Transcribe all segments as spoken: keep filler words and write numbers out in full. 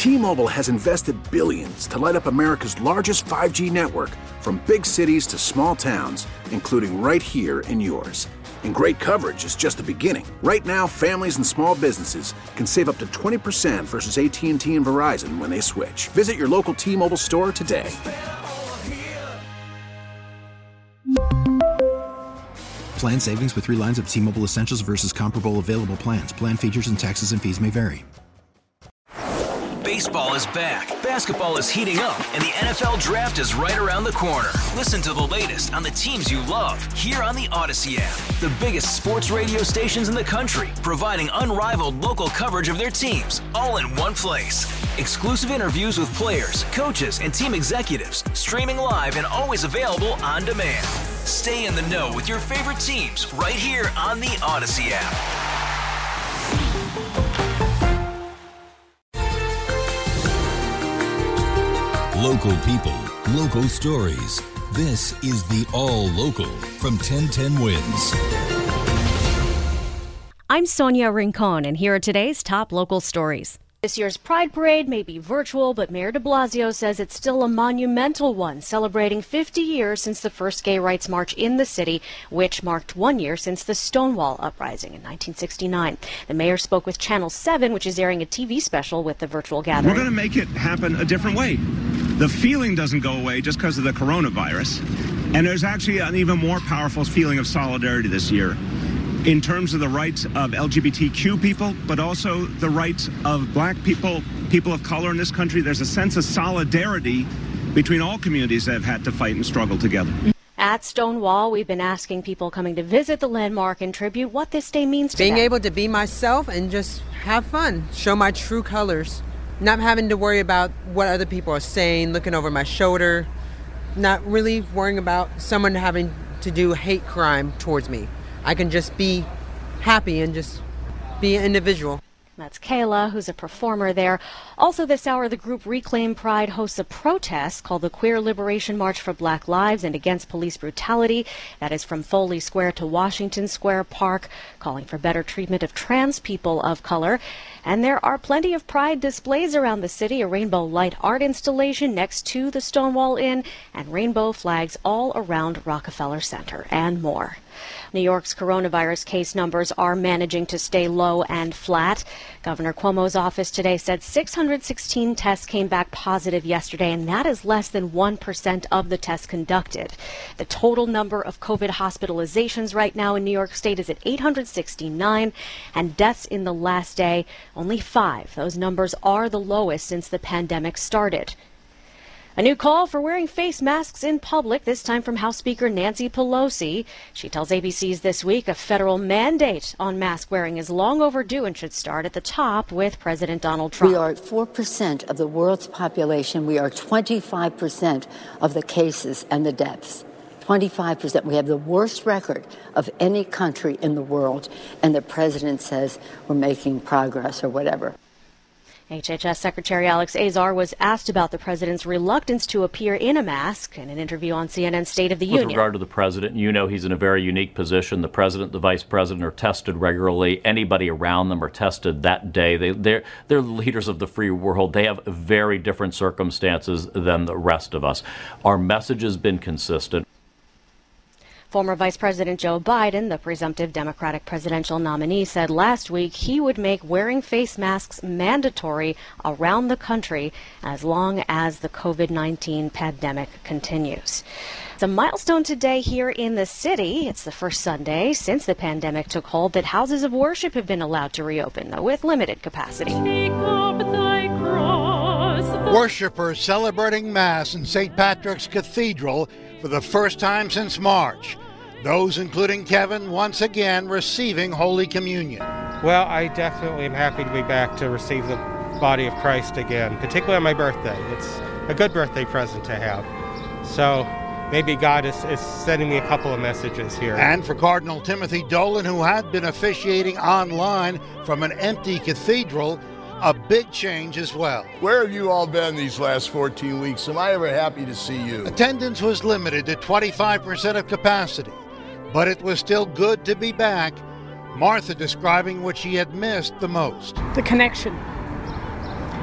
T-Mobile has invested billions to light up America's largest five G network, from big cities to small towns, including right here in yours. And great coverage is just the beginning. Right now, families and small businesses can save up to twenty percent versus A T and T and Verizon when they switch. Visit your local T-Mobile store today. Plan savings with three lines of T-Mobile Essentials versus comparable available plans. Plan features and taxes and fees may vary. Baseball is back, basketball is heating up, and the N F L Draft is right around the corner. Listen to the latest on the teams you love here on the Odyssey app. The biggest sports radio stations in the country, providing unrivaled local coverage of their teams, all in one place. Exclusive interviews with players, coaches, and team executives, streaming live and always available on demand. Stay in the know with your favorite teams right here on the Odyssey app. Local people, local stories. This is the All Local from ten ten Wins. I'm Sonia Rincon, and here are today's top local stories. This year's Pride Parade may be virtual, but Mayor de Blasio says it's still a monumental one, celebrating fifty years since the first gay rights march in the city, which marked one year since the Stonewall Uprising in nineteen sixty-nine. The mayor spoke with Channel seven, which is airing a T V special with the virtual gathering. We're going to make it happen a different way. The feeling doesn't go away just because of the coronavirus. And there's actually an even more powerful feeling of solidarity this year in terms of the rights of L G B T Q people, but also the rights of black people, people of color in this country. There's a sense of solidarity between all communities that have had to fight and struggle together. At Stonewall, we've been asking people coming to visit the landmark and tribute what this day means to Being them. able to be myself and just have fun, show my true colors. Not having to worry about what other people are saying, looking over my shoulder, not really worrying about someone having to do hate crime towards me. I can just be happy and just be an individual. That's Kayla, who's a performer there. Also this hour, the group Reclaim Pride hosts a protest called the Queer Liberation March for Black Lives and Against Police Brutality. That is from Foley Square to Washington Square Park, calling for better treatment of trans people of color. And there are plenty of Pride displays around the city, a rainbow light art installation next to the Stonewall Inn, and rainbow flags all around Rockefeller Center, and more. New York's coronavirus case numbers are managing to stay low and flat. Governor Cuomo's office today said six hundred sixteen tests came back positive yesterday, and that is less than one percent of the tests conducted. The total number of COVID hospitalizations right now in New York State is at eight hundred sixty-nine, and deaths in the last day, only five. Those numbers are the lowest since the pandemic started. A new call for wearing face masks in public, this time from House Speaker Nancy Pelosi. She tells A B C's This Week a federal mandate on mask wearing is long overdue and should start at the top with President Donald Trump. We are at four percent of the world's population. We are twenty-five percent of the cases and the deaths. twenty-five percent. We have the worst record of any country in the world. And the president says we're making progress or whatever. H H S Secretary Alex Azar was asked about the president's reluctance to appear in a mask in an interview on C N N's State of the With Union. With regard to the president, you know he's in a very unique position. The president, the vice president are tested regularly. Anybody around them are tested that day. They, they're, they're leaders of the free world. They have very different circumstances than the rest of us. Our message has been consistent. Former Vice President Joe Biden, the presumptive Democratic presidential nominee, said last week he would make wearing face masks mandatory around the country as long as the COVID nineteen pandemic continues. It's a milestone today here in the city. It's the first Sunday since the pandemic took hold that houses of worship have been allowed to reopen, though with limited capacity. Worshippers celebrating Mass in Saint Patrick's Cathedral for the first time since March. Those, including Kevin, once again receiving Holy Communion. Well, I definitely am happy to be back to receive the body of Christ again, particularly on my birthday. It's a good birthday present to have. So maybe God is, is sending me a couple of messages here. And for Cardinal Timothy Dolan, who had been officiating online from an empty cathedral, a big change as well. Where have you all been these last fourteen weeks? Am I ever happy to see you? Attendance was limited to twenty-five percent of capacity, but it was still good to be back. Martha describing what she had missed the most. The connection.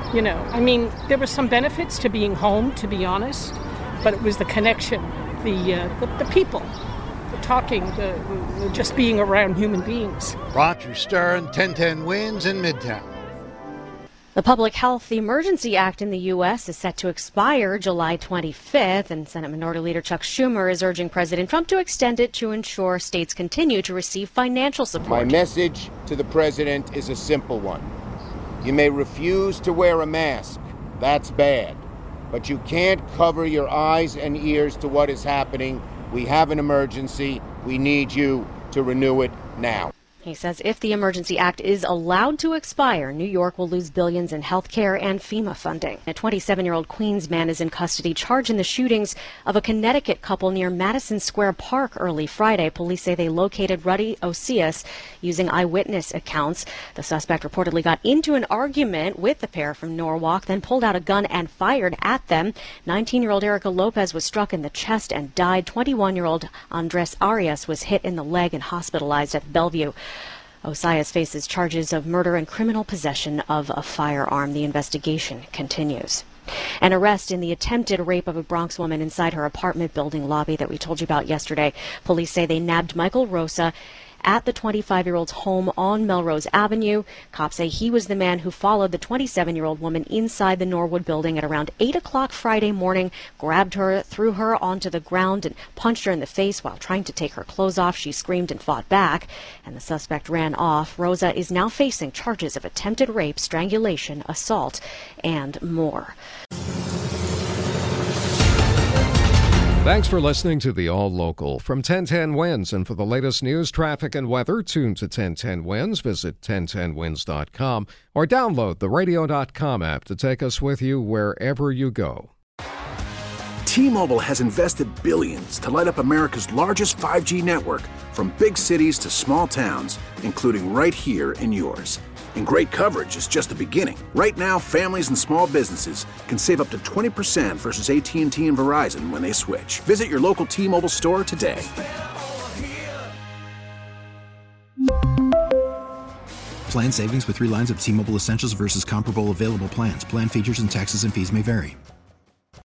You know, I mean, there were some benefits to being home, to be honest, but it was the connection, the uh, the, the people, the talking, the, the just being around human beings. Roger Stern, ten ten Wins in Midtown. The Public Health Emergency Act in the U S is set to expire July twenty-fifth, and Senate Minority Leader Chuck Schumer is urging President Trump to extend it to ensure states continue to receive financial support. My message to the president is a simple one. You may refuse to wear a mask. That's bad. But you can't cover your eyes and ears to what is happening. We have an emergency. We need you to renew it now. He says if the Emergency Act is allowed to expire, New York will lose billions in health care and FEMA funding. A twenty-seven-year-old Queens man is in custody charged in the shootings of a Connecticut couple near Madison Square Park early Friday. Police say they located Ruddy Osias using eyewitness accounts. The suspect reportedly got into an argument with the pair from Norwalk, then pulled out a gun and fired at them. nineteen-year-old Erica Lopez was struck in the chest and died. twenty-one-year-old Andres Arias was hit in the leg and hospitalized at Bellevue. Osias faces charges of murder and criminal possession of a firearm. The investigation continues. An arrest in the attempted rape of a Bronx woman inside her apartment building lobby that we told you about yesterday. Police say they nabbed Michael Rosa at the twenty-five-year-old's home on Melrose Avenue. Cops say he was the man who followed the twenty-seven-year-old woman inside the Norwood building at around eight o'clock Friday morning, grabbed her, threw her onto the ground, and punched her in the face while trying to take her clothes off. She screamed and fought back, and the suspect ran off. Rosa is now facing charges of attempted rape, strangulation, assault, and more. Thanks for listening to the All Local from ten ten Wins. And for the latest news, traffic, and weather, tune to ten ten Wins. Visit ten ten wins dot com or download the radio dot com app to take us with you wherever you go. T-Mobile has invested billions to light up America's largest five G network, from big cities to small towns, including right here in yours. And great coverage is just the beginning. Right now, families and small businesses can save up to twenty percent versus A T and T and Verizon when they switch. Visit your local T-Mobile store today. Plan savings with three lines of T-Mobile Essentials versus comparable available plans. Plan features and taxes and fees may vary.